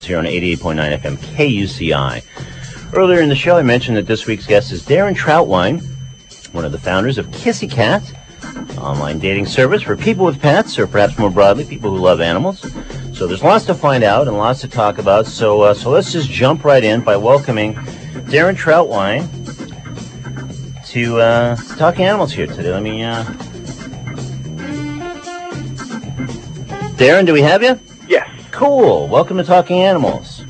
Here on 88.9 FM KUCI. Earlier in the show, I mentioned that this week's guest is Darren Trautwein, one of the founders of Kissy Cat, online dating service for people with pets, or perhaps more broadly, people who love animals. So there's lots to find out and lots to talk about. So let's just jump right in by welcoming Darren Trautwein to Talking Animals here today. Let me, Darren, do we have you? Yes. Cool. Welcome to Talking Animals.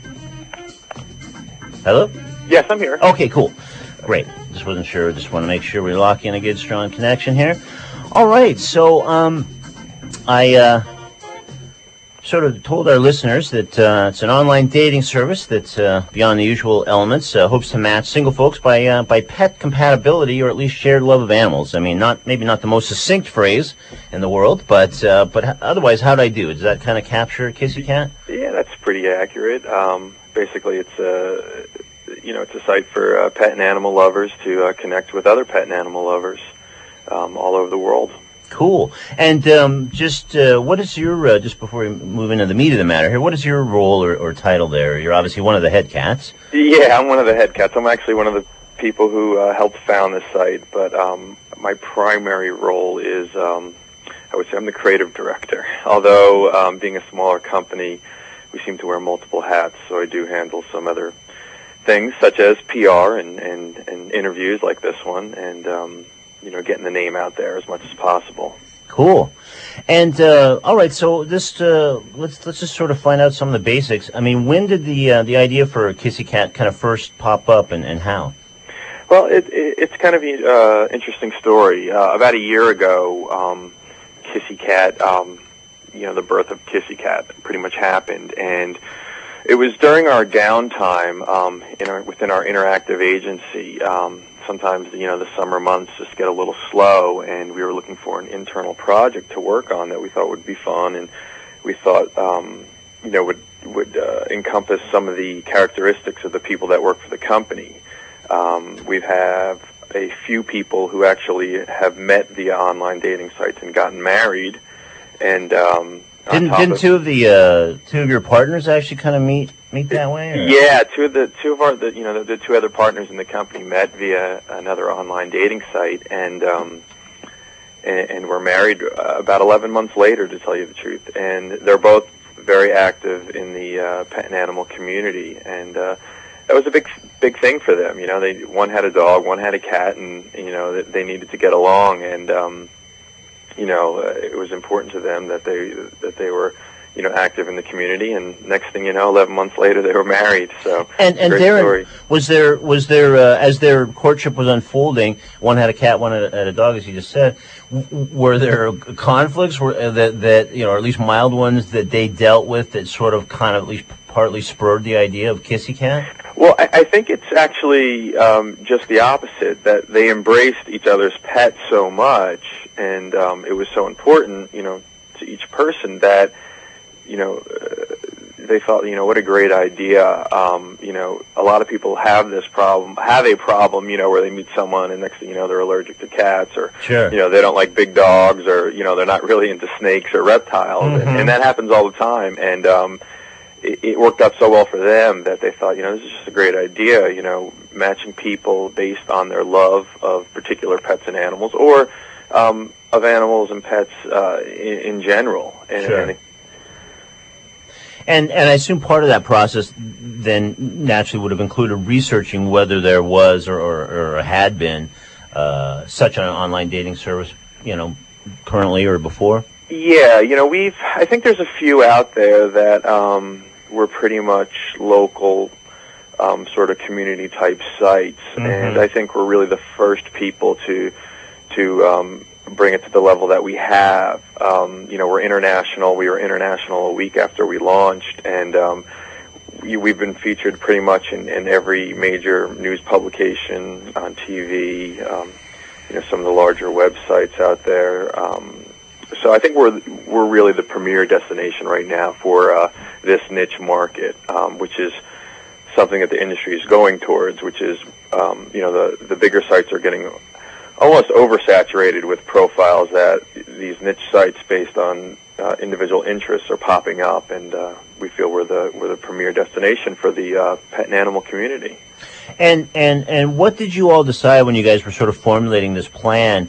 Hello? Yes, I'm here. Okay, cool. Great. Just wasn't sure. Just want to make sure we lock in a good, strong connection here. All right. So, I sort of told our listeners that it's an online dating service that's beyond the usual elements. Hopes to match single folks by pet compatibility, or at least shared love of animals. I mean, maybe not the most succinct phrase in the world, but otherwise, how'd I do? Does that kind of capture Kissy Cat? Yeah, that's pretty accurate. Basically, it's a site for pet and animal lovers to connect with other pet and animal lovers all over the world. Cool. And what is your, just before we move into the meat of the matter here, what is your role or title there? You're obviously one of the head cats. Yeah, I'm one of the head cats. I'm actually one of the people who helped found this site, but my primary role is, I would say I'm the creative director. Although, being a smaller company, we seem to wear multiple hats, so I do handle some other things, such as PR and interviews like this one, and getting the name out there as much as possible. Cool. And all right, so this let's just sort of find out some of the basics. I mean, when did the idea for Kissy Cat kind of first pop up, and how? Well, it's kind of an interesting story. About a year ago, Kissy Cat, the birth of Kissy Cat pretty much happened, and it was during our downtime within our interactive agency. Sometimes, the summer months just get a little slow, and we were looking for an internal project to work on that we thought would be fun, and we thought, would encompass some of the characteristics of the people that work for the company. We have a few people who actually have met via online dating sites and gotten married, and didn't two of your partners actually kind of meet that way? Or? Yeah, the two other partners in the company met via another online dating site, and were married about 11 months later, to tell you the truth. And they're both very active in the pet and animal community, and that was a big thing for them. One had a dog, one had a cat, and they needed to get along, and it was important to them that they were, active in the community. And next thing you know, 11 months later, they were married. So, and Darren, was there as their courtship was unfolding, one had a cat, one had a dog, as you just said. Were there conflicts that or at least mild ones that they dealt with that sort of kind of at least partly spurred the idea of Kissy Cat? Well, I think it's actually just the opposite, that they embraced each other's pets so much, and it was so important, to each person that, they thought, what a great idea. A lot of people have a problem, where they meet someone and next thing you know, they're allergic to cats, or, sure. They don't like big dogs, or, they're not really into snakes or reptiles, mm-hmm. and that happens all the time, and it worked out so well for them that they thought, this is just a great idea, matching people based on their love of particular pets and animals, or of animals and pets in general. Sure. And I assume part of that process then naturally would have included researching whether there was or had been such an online dating service, currently or before. Yeah, I think there's a few out there that were pretty much local, sort of community type sites, mm-hmm. and I think we're really the first people to bring it to the level that we have. We're international. We were international a week after we launched, and we've been featured pretty much in every major news publication, on TV, some of the larger websites out there. So I think we're really the premier destination right now for this niche market, which is something that the industry is going towards, which is, the bigger sites are getting almost oversaturated with profiles that these niche sites based on individual interests are popping up, and we feel we're the premier destination for the pet and animal community. And what did you all decide when you guys were sort of formulating this plan?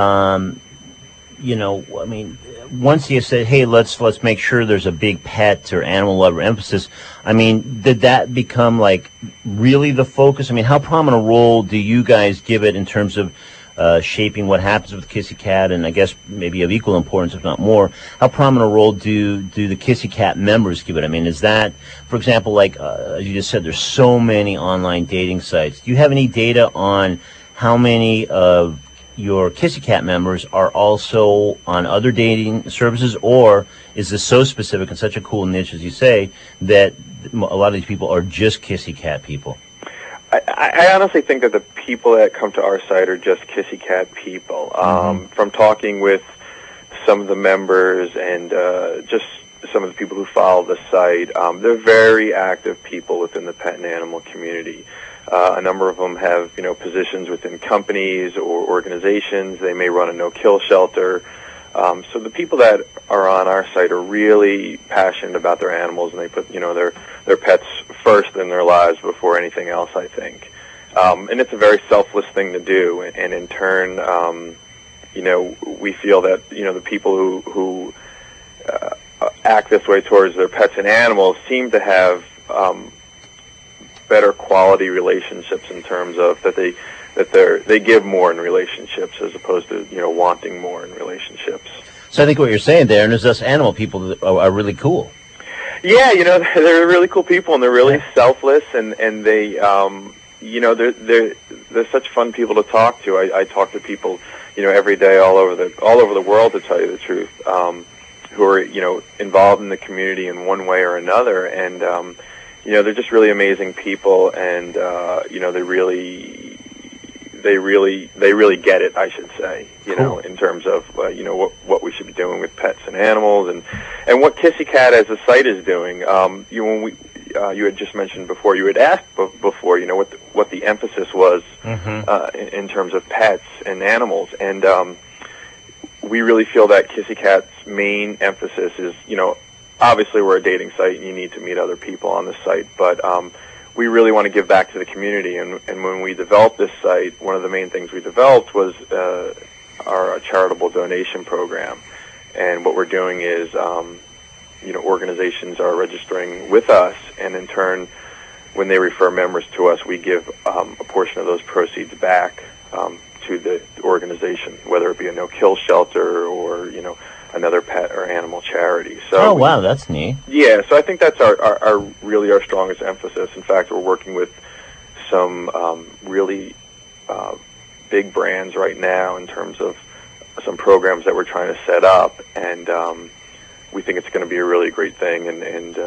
You know, I mean, once you said, "Hey, let's make sure there's a big pet or animal lover emphasis," I mean, did that become like really the focus? I mean, how prominent a role do you guys give it in terms of shaping what happens with Kissy Cat, and I guess maybe of equal importance, if not more, how prominent a role do the Kissy Cat members give it? I mean, is that, for example, like as you just said, there's so many online dating sites. Do you have any data on how many of your Kissy Cat members are also on other dating services, or is this so specific and such a cool niche, as you say, that a lot of these people are just Kissy Cat people? I honestly think that the people that come to our site are just Kissy Cat people. From talking with some of the members and just some of the people who follow the site, they're very active people within the pet and animal community. A number of them have, you know, positions within companies or organizations. They may run a no-kill shelter. So the people that are on our site are really passionate about their animals, and they put, you know, their pets first in their lives before anything else, I think. And it's a very selfless thing to do, and in turn, you know, we feel that, you know, the people who act this way towards their pets and animals seem to have better quality relationships in terms of that they give more in relationships as opposed to, you know, wanting more in relationships. So I think what you're saying there, and there's us animal people that are really cool. Yeah, you know, they're really cool people, and they're really selfless, and they, you know, they're such fun people to talk to. I talk to people, you know, every day all over the world, to tell you the truth, who are, you know, involved in the community in one way or another, and you know, they're just really amazing people, and you know, they really get it, I should say, you know, in terms of, you know, what we should be doing with pets and animals, and what Kissy Cat as a site is doing. You had just mentioned before, you had asked before, you know, what the emphasis was in terms of pets and animals, and we really feel that Kissy Cat's main emphasis is, you know, obviously we're a dating site and you need to meet other people on the site, but we really want to give back to the community, and when we developed this site, one of the main things we developed was our charitable donation program. And what we're doing is, you know, organizations are registering with us, and in turn, when they refer members to us, we give a portion of those proceeds back to the organization, whether it be a no-kill shelter or, you know, another pet or animal charity. So wow, that's neat. Yeah, so I think that's our really our strongest emphasis. In fact, we're working with some really big brands right now in terms of some programs that we're trying to set up, and we think it's going to be a really great thing, and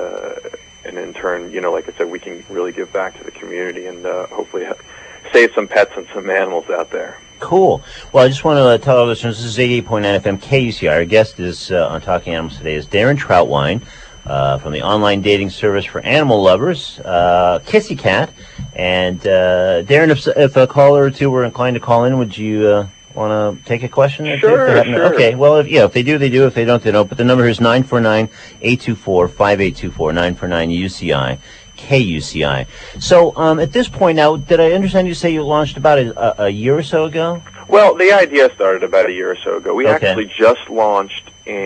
in turn, you know, like I said, we can really give back to the community and hopefully save some pets and some animals out there. Cool. Well, I just want to tell our listeners, this is 88.9 FM KUCI. Our guest is on Talking Animals today is Darren Trautwein from the online dating service for animal lovers, Kissy Cat. And Darren, if a caller or two were inclined to call in, would you want to take a question? Sure. Okay. Well, if they do, they do. If they don't, they don't. But the number here is 949-824-5824, 949-UCI. KUCI. So at this point now, did I understand you say you launched about a year or so ago? Well, the idea started about a year or so ago. We actually just launched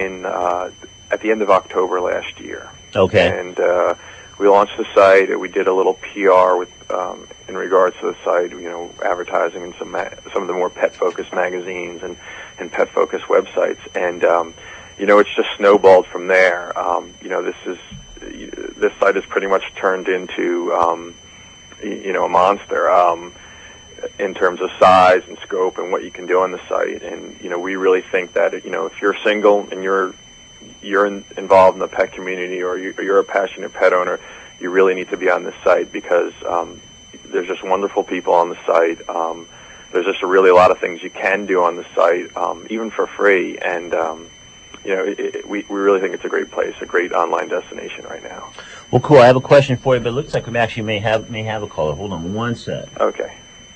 at the end of October last year. Okay. And we launched the site. We did a little PR with in regards to the site, you know, advertising in some of the more pet-focused magazines and pet-focused websites. And, you know, it's just snowballed from there. You know, this site has pretty much turned into, you know, a monster in terms of size and scope and what you can do on the site. And, you know, we really think that, you know, if you're single and you're involved in the pet community, or you're a passionate pet owner, you really need to be on this site, because there's just wonderful people on the site. There's just really a lot of things you can do on the site, even for free. And, you know, we really think it's a great place, a great online destination right now. Well, cool. I have a question for you, but it looks like we actually may have a caller. Hold on one sec. Okay.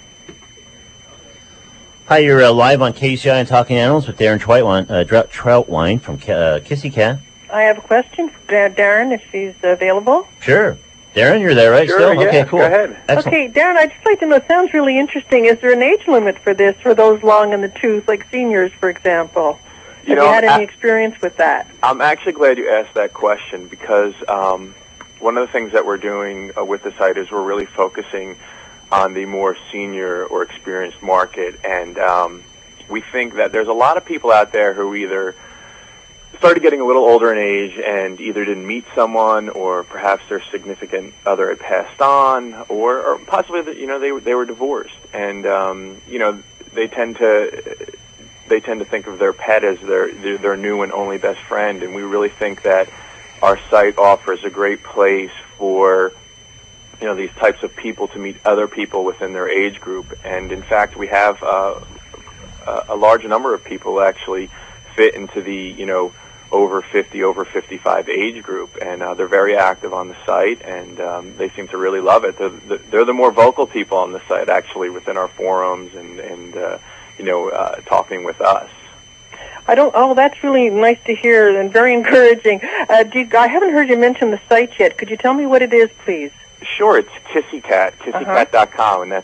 Hi, you're live on KUCI and Talking Animals with Darren Trautwein from Kissy Cat. I have a question for Darren, if he's available. Sure. Darren, you're there, right? Sure, Still? yeah, Okay, cool. go ahead. Excellent. Okay, Darren, I'd just like to know, it sounds really interesting. Is there an age limit for this, for those long in the tooth, like seniors, for example? Have you had any experience with that? I'm actually glad you asked that question because one of the things that we're doing with the site is we're really focusing on the more senior or experienced market, and we think that there's a lot of people out there who either started getting a little older in age and either didn't meet someone, or perhaps their significant other had passed on, or possibly they were divorced, and they tend to think of their pet as their new and only best friend, and we really think that our site offers a great place for these types of people to meet other people within their age group. And in fact, we have a large number of people actually fit into the over 50, over 55 age group, and they're very active on the site, and they seem to really love it. They're the more vocal people on the site, actually, within our forums and talking with us. That's really nice to hear and very encouraging. I haven't heard you mention the site yet. Could you tell me what it is, please? Sure, it's KissyCat, kissycat.com, and that's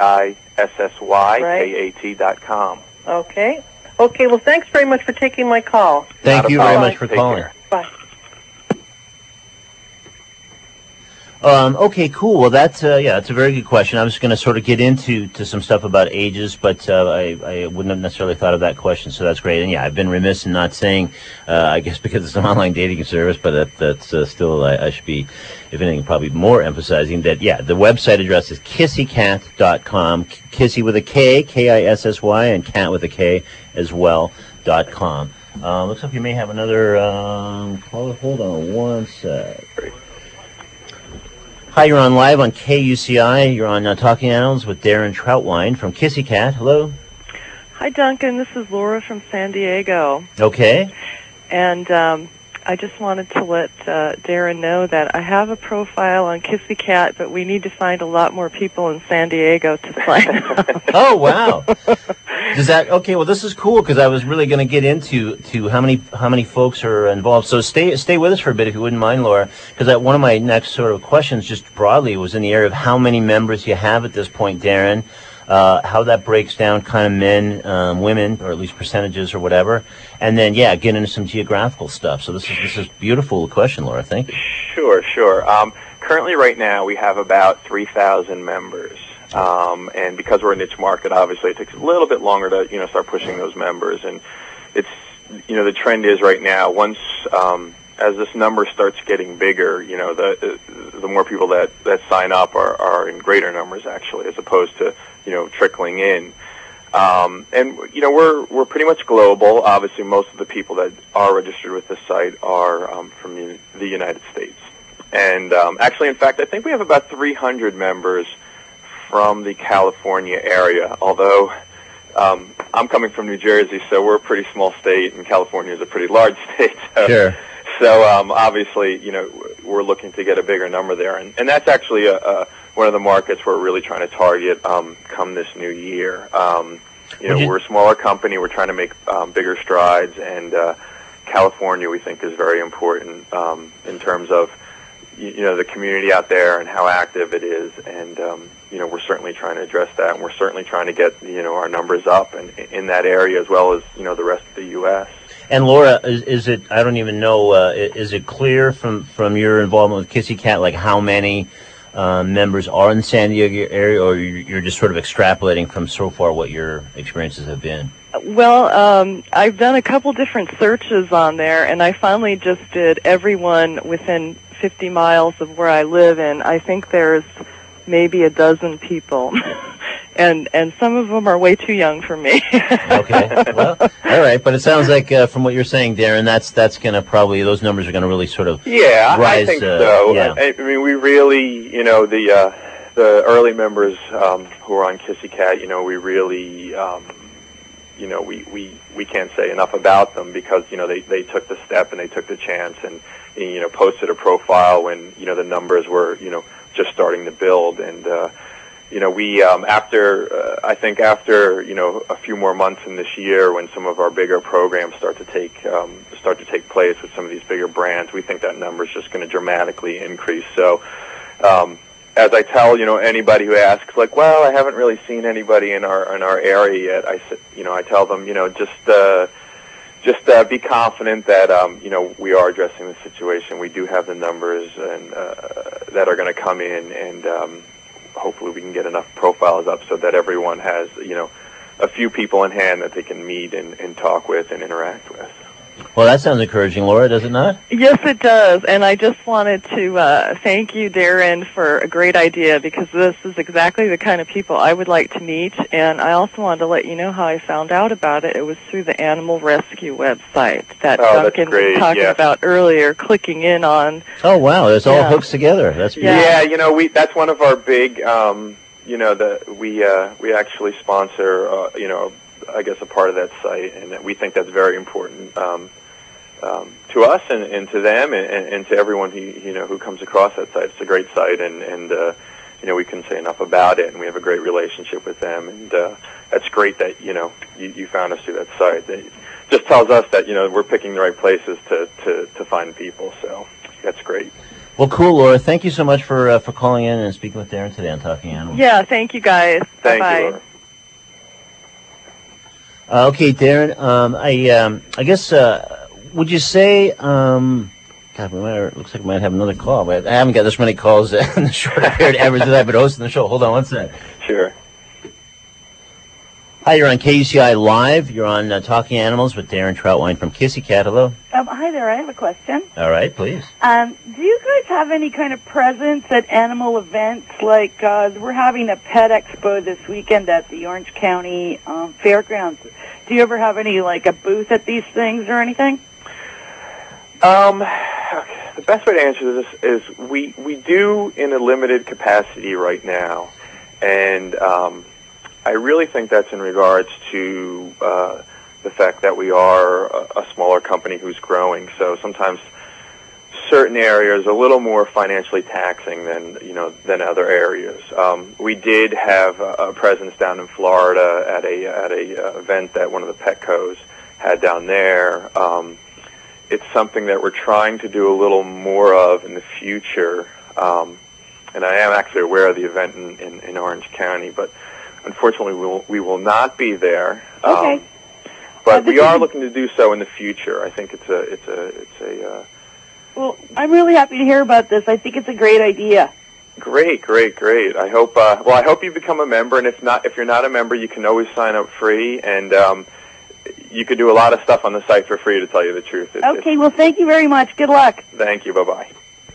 KISSYKAT.com. Okay. Okay, well, thanks very much for taking my call. Thank you very much for calling. Bye. Okay, cool. Well, that's a very good question. I was going to sort of get into some stuff about ages, but I wouldn't have necessarily thought of that question, so that's great. And yeah, I've been remiss in not saying, I guess because it's an online dating service, but that's still, I should be, if anything, probably more emphasizing that, yeah, the website address is kissycat.com, Kissy with a K, Kissy, and cat with a K as well, .com. Looks like you may have another call. Hold on one sec. Hi, you're on live on KUCI. You're on Talking Animals with Darren Troutwine from KissyCat. Hello. Hi, Duncan. This is Laura from San Diego. Okay. And I just wanted to let Darren know that I have a profile on KissyCat, but we need to find a lot more people in San Diego to sign up. Oh, wow. Okay, well, this is cool because I was really going to get into how many folks are involved. So stay with us for a bit if you wouldn't mind, Laura, because one of my next sort of questions just broadly was in the area of how many members you have at this point, Darren, how that breaks down, kind of men, women, or at least percentages or whatever, and then, yeah, get into some geographical stuff. So this is beautiful question, Laura. Thank you. Sure. Currently, right now, we have about 3,000 members. And because we're a niche market, obviously it takes a little bit longer to, start pushing those members. And it's, the trend is right now, once, as this number starts getting bigger, the more people that sign up are in greater numbers, actually, as opposed to, trickling in. And, we're pretty much global. Obviously, most of the people that are registered with the site are from the United States. And actually, in fact, I think we have about 300 members from the California area, although I'm coming from New Jersey, so we're a pretty small state, and California is a pretty large state. So, sure. So obviously, we're looking to get a bigger number there, and that's actually one of the markets we're really trying to target come this new year. We're a smaller company. We're trying to make bigger strides, and California, we think, is very important in terms of the community out there and how active it is, and we're certainly trying to address that, and we're certainly trying to get our numbers up and in that area as well as the rest of the U.S. And Laura, is it? I don't even know. Is it clear from your involvement with KissyCat, like how many members are in the San Diego area, or you're just sort of extrapolating from so far what your experiences have been? Well, I've done a couple different searches on there, and I finally just did everyone within 50 miles of where I live, and I think there's maybe a dozen people. And some of them are way too young for me. Okay, well, all right, but it sounds like from what you're saying, Darren, that's going to probably, those numbers are going to really sort of rise. I think so. Yeah. I mean, we really, the early members who are on KissyCat, we really, we can't say enough about them because, they took the step and they took the chance and, posted a profile when, the numbers were, just starting to build. And, we I think after a few more months in this year, when some of our bigger programs start to take place with some of these bigger brands, we think that number is just going to dramatically increase. So, as I tell anybody who asks, like, well, I haven't really seen anybody in our area yet, I tell them, just be confident that we are addressing the situation. We do have the numbers and that are going to come in, and hopefully we can get enough profiles up so that everyone has a few people in hand that they can meet and talk with and interact with. Well, that sounds encouraging, Laura, does it not? Yes, it does. And I just wanted to thank you, Darren, for a great idea, because this is exactly the kind of people I would like to meet. And I also wanted to let you know how I found out about it. It was through the Animal Rescue website that Duncan was talking about earlier, clicking in on. Oh, wow. It's all hooks together. That's beautiful. Yeah, that's one of our big, we actually sponsor, I guess a part of that site, and we think that's very important to us and to them and to everyone who comes across that site. It's a great site, and we couldn't say enough about it, and we have a great relationship with them, and that's great that you found us through that site. It just tells us that we're picking the right places to find people, so that's great. Well, cool, Laura. Thank you so much for calling in and speaking with Darren today on Talking Animals. Yeah, thank you, guys. Thank Bye-bye. you, Laura. Okay, Darren. I guess would you say? God, looks like we might have another call. But I haven't got this many calls in the short period ever since I've been hosting the show. Hold on one sec. Sure. Hi, you're on KUCI Live. You're on Talking Animals with Darren Troutwine from Kissy Cat. Hello. Hi there. I have a question. All right, please. Do you guys have any kind of presence at animal events? Like we're having a pet expo this weekend at the Orange County Fairgrounds. Do you ever have any, like, a booth at these things or anything? The best way to answer this is we do in a limited capacity right now, and I really think that's in regards to the fact that we are a smaller company who's growing. So sometimes certain areas are a little more financially taxing than other areas. We did have a presence down in Florida at a event that one of the Petcos had down there. It's something that we're trying to do a little more of in the future, and I am actually aware of the event in Orange County, but unfortunately we will not be there. Okay. But we are looking to do so in the future. I think it's a Well, I'm really happy to hear about this. I think it's a great idea. Great. I hope you become a member, and if you're not a member, you can always sign up free, and you could do a lot of stuff on the site for free, to tell you the truth. Okay, well, thank you very much. Good luck. Thank you. Bye-bye.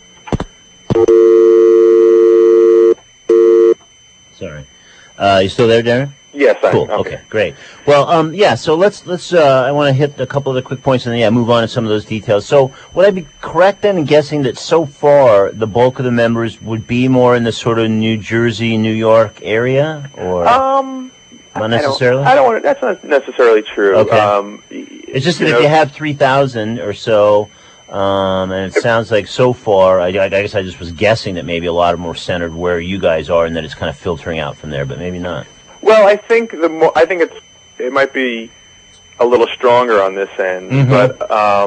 Sorry. You still there, Darren? Yes, I am. Cool. Okay, great. Well, so let's I want to hit a couple of the quick points and then move on to some of those details. So would I be correct then in guessing that so far the bulk of the members would be more in the sort of New Jersey, New York area, or not necessarily? I don't want to, that's not necessarily true. Okay. It's just that if you have 3,000 or so, and it sounds like so far, I guess I just was guessing that maybe a lot of them were centered where you guys are, and that it's kind of filtering out from there, but maybe not. Well, I think it might be a little stronger on this end, but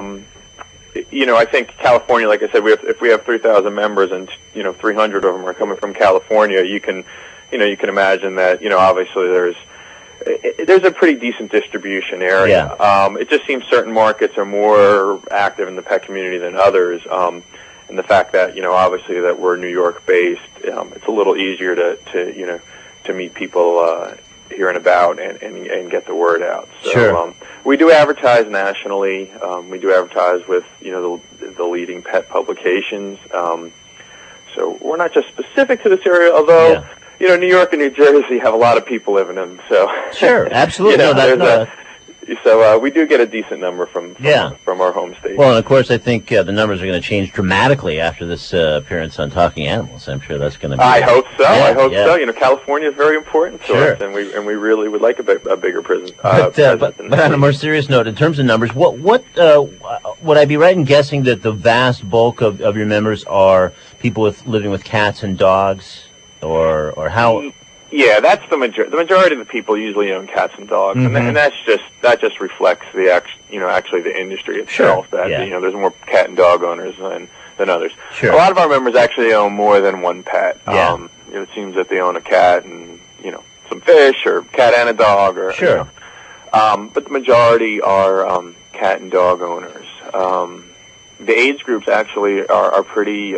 I think California, like I said, if we have 3,000 members and 300 of them are coming from California, you can imagine that obviously there's a pretty decent distribution area. Yeah. It just seems certain markets are more active in the pet community than others, and the fact that obviously that we're New York based, it's a little easier to meet people here and about and get the word out. So, sure. We do advertise nationally. We do advertise with the leading pet publications. So we're not just specific to this area, although New York and New Jersey have a lot of people living in them. So sure, absolutely. So we do get a decent number from our home state. Well, and of course, I think the numbers are going to change dramatically after this appearance on Talking Animals. I'm sure that's going to be... I hope so. So. California is very important to us, and we really would like a bigger presence. But on a more serious note, in terms of numbers, what would I be right in guessing that the vast bulk of your members are people living with cats and dogs, or how? Yeah, that's the majority. The majority of the people usually own cats and dogs, and that just reflects the actually the industry itself. Sure. That Yeah. there's more cat and dog owners than others. Sure. A lot of our members actually own more than one pet. Yeah. It seems that they own a cat and some fish, or cat and a dog, or sure. But the majority are cat and dog owners. The age groups actually are pretty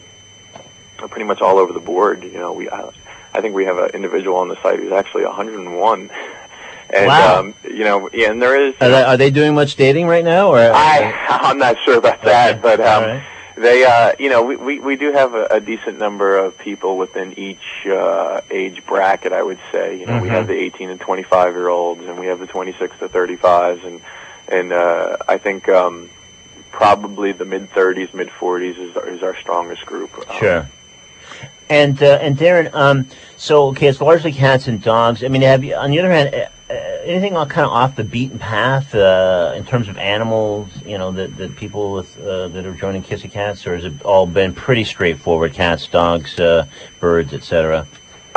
much all over the board. I think we have an individual on the site who's actually 101. And, wow. And there is... Are they doing much dating right now? Or I'm not sure about that, but right. they, we do have a decent number of people within each age bracket, I would say. We have the 18 and 25-year-olds, and we have the 26 to 35s, and I think probably the mid-30s, mid-40s is our strongest group. Sure. And Darren, so okay, it's largely cats and dogs. I mean, have you, on the other hand, anything kind of off the beaten path in terms of animals? That people with that are joining Kissy Cats, or has it all been pretty straightforward? Cats, dogs, birds, etc.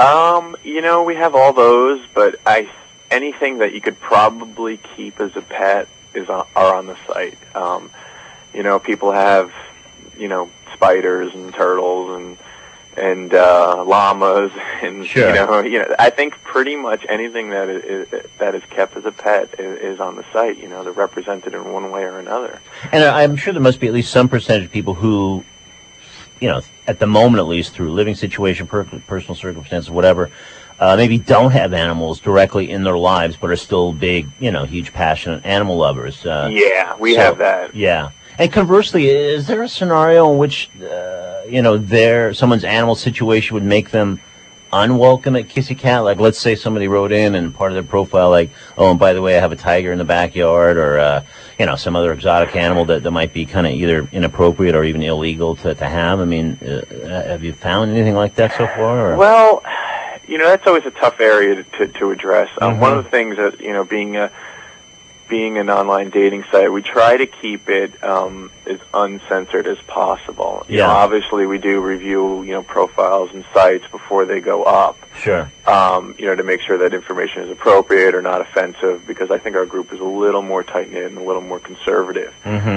We have all those, but anything that you could probably keep as a pet are on the site. People have spiders and turtles and llamas, and sure. I think pretty much anything that is kept as a pet is on the site. They're represented in one way or another. And I'm sure there must be at least some percentage of people who, at the moment at least, through living situation, personal circumstances, whatever, maybe don't have animals directly in their lives, but are still big, huge, passionate animal lovers. We have that. Yeah. And conversely, is there a scenario in which, someone's animal situation would make them unwelcome at Kissy Cat? Like, let's say somebody wrote in and part of their profile, like, oh, and by the way, I have a tiger in the backyard, or, some other exotic animal that might be kind of either inappropriate or even illegal to have. I mean, have you found anything like that so far? Or? Well, that's always a tough area to address. One of the things that, being an online dating site, we try to keep it as uncensored as possible. Obviously we do review, profiles and sites before they go up. Sure. To make sure that information is appropriate or not offensive, because I think our group is a little more tight-knit and a little more conservative.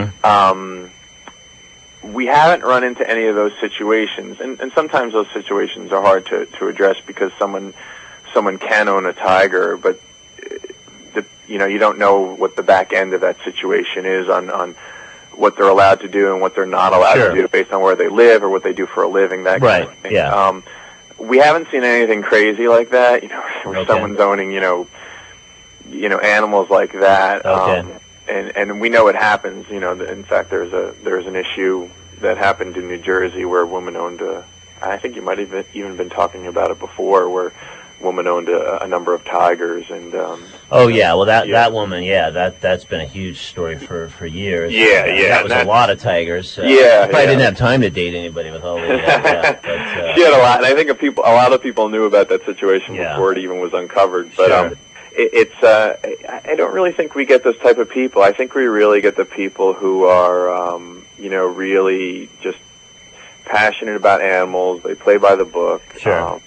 We haven't run into any of those situations, and sometimes those situations are hard to address because someone can own a tiger, but you don't know what the back end of that situation is on what they're allowed to do and what they're not allowed to do based on where they live or what they do for a living, that kind of thing. Yeah. We haven't seen anything crazy like that, where someone's owning, animals like that. Okay. And we know it happens, in fact, there's an issue that happened in New Jersey where a woman owned I think you might have even been talking about it before, where woman owned a number of tigers, and that woman, that's been a huge story for years. That was a lot of tigers. Probably didn't have time to date anybody with all the she had a lot, and I think a lot of people knew about that situation before it even was uncovered, but I don't really think we get those type of people. I think we really get the people who are really just passionate about animals. They play by the book. Sure.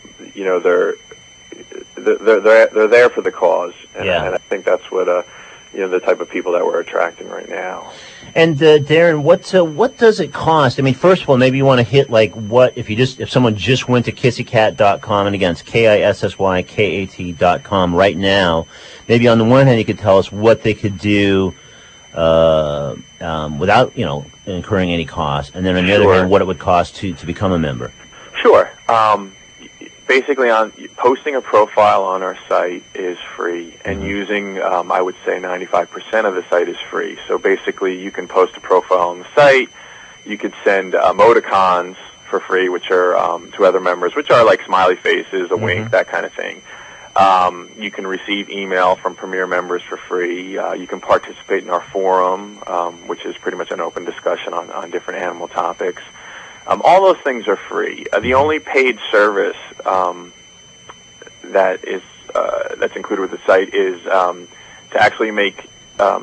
They're there for the cause, and Yeah. I think that's what the type of people that we're attracting right now. And Darren, what does it cost? I mean, first of all, maybe you want to hit like what if someone just went to kissycat.com, and again, it's KISSYKAT.com right now. Maybe on the one hand, you could tell us what they could do without incurring any cost, and then on the other hand, what it would cost to become a member. Sure. Basically, posting a profile on our site is free, and using, I would say 95% of the site is free. So basically, you can post a profile on the site. You could send emoticons for free, which are to other members, which are like smiley faces, a wink, that kind of thing. You can receive email from Premier members for free. You can participate in our forum, which is pretty much an open discussion on different animal topics. All those things are free. The only paid service that's included with the site is to actually make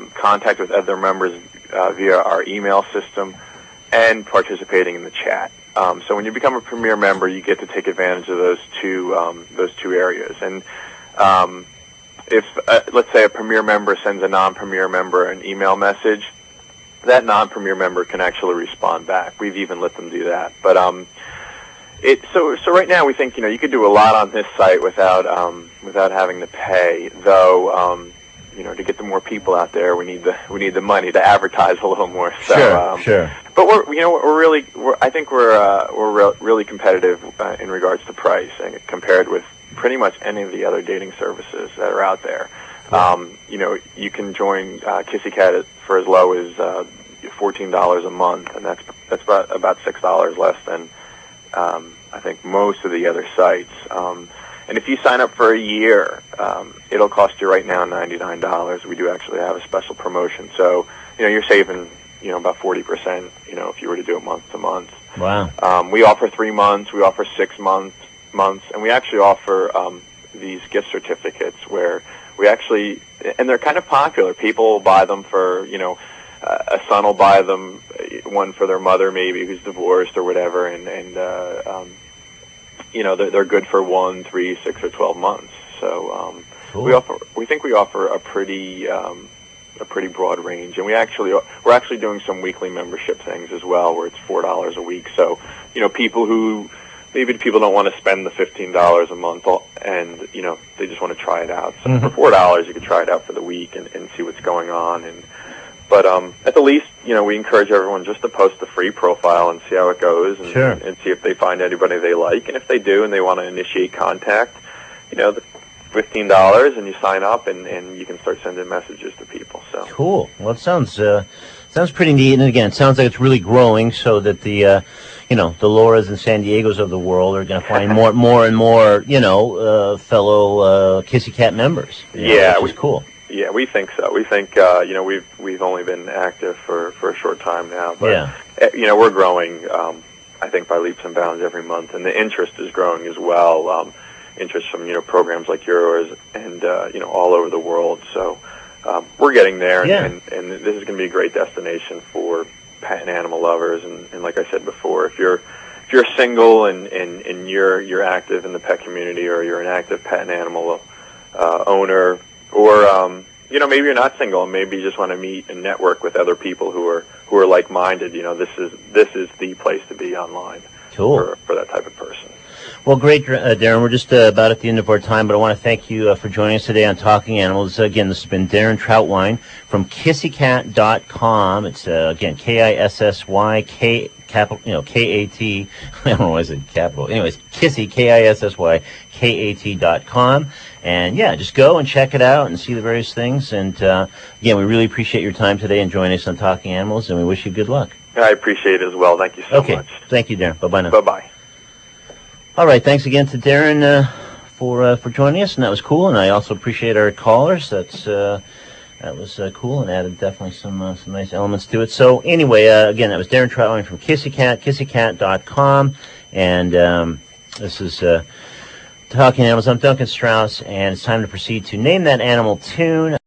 contact with other members via our email system and participating in the chat. So when you become a Premier member, you get to take advantage of those two areas. And if let's say a Premier member sends a non-Premier member an email message, that non-Premier member can actually respond back. We've even let them do that. But so right now we think you could do a lot on this site without having to pay. Though to get the more people out there, we need the money to advertise a little more. So, sure. But I think we're really competitive in regards to price, compared with pretty much any of the other dating services that are out there. You can join Kissy Cat for as low as $14 a month, and that's about $6 less than I think most of the other sites. And if you sign up for a year, it'll cost you right now $99. We do actually have a special promotion, so you're saving about 40%. If you were to do it month to month. Wow. We offer 3 months. We offer 6 months, and we actually offer these gift certificates where we actually, and they're kind of popular. People will buy them for a son will buy them one for their mother maybe who's divorced or whatever, and they're good for 1, 3, 6, or 12 months. So cool. we think we offer a pretty broad range, and we're actually doing some weekly membership things as well, where it's $4 a week. So people don't want to spend the $15 a month, and they just want to try it out. So for $4, you can try it out for the week and see what's going on. But at the least, we encourage everyone just to post a free profile and see how it goes, and see if they find anybody they like. And if they do and they want to initiate contact, the $15, and you sign up, and you can start sending messages to people. So cool. Well, it sounds pretty neat. And again, it sounds like it's really growing, so that the the Lauras and San Diegos of the world are going to find more and more fellow Kissy Cat members. Which is cool. Yeah, we think so. We think we've only been active for a short time now, but we're growing. I think by leaps and bounds every month, and the interest is growing as well. Interest from programs like yours and all over the world. So we're getting there, and this is going to be a great destination for pet and animal lovers. And like I said before, if you're single and you're active in the pet community, or you're an active pet and animal owner, or maybe you're not single and maybe you just want to meet and network with other people who are like-minded, this is the place to be online. Cool. For that type of person. Well, great, Darren. We're just about at the end of our time, but I want to thank you for joining us today on Talking Animals. Again, this has been Darren Trautwein from KissyCat.com. It's, again, KISSY, capital, K-A-T. I don't know why I said capital. Anyways, Kissy, K-I-S-S-Y, K-A-T.com. And, just go and check it out and see the various things. And, again, we really appreciate your time today and joining us on Talking Animals, and we wish you good luck. I appreciate it as well. Thank you so much. Okay. Thank you, Darren. Bye-bye now. Bye-bye. All right, thanks again to Darren for joining us, and that was cool. And I also appreciate our callers. That was cool, and added definitely some nice elements to it. So anyway, again, that was Darren Trautwein from Kissy Cat, KissyCat.com, and this is Talking Animals. I'm Duncan Strauss, and it's time to proceed to Name That Animal Tune.